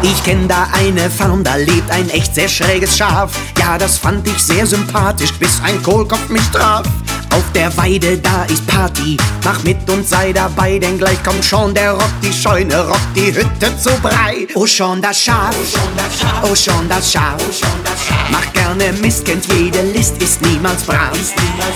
Ich kenn da eine Farm, da lebt ein echt sehr schräges Schaf. Ja, das fand ich sehr sympathisch, bis ein Kohlkopf mich traf. Auf der Weide, da ist Party, mach mit und sei dabei, denn gleich kommt schon der Rock, die Scheune rockt die Hütte zu Brei. Oh schon das Schaf, oh schon das Schaf, macht gerne Mist, kennt jede List, ist niemals brav.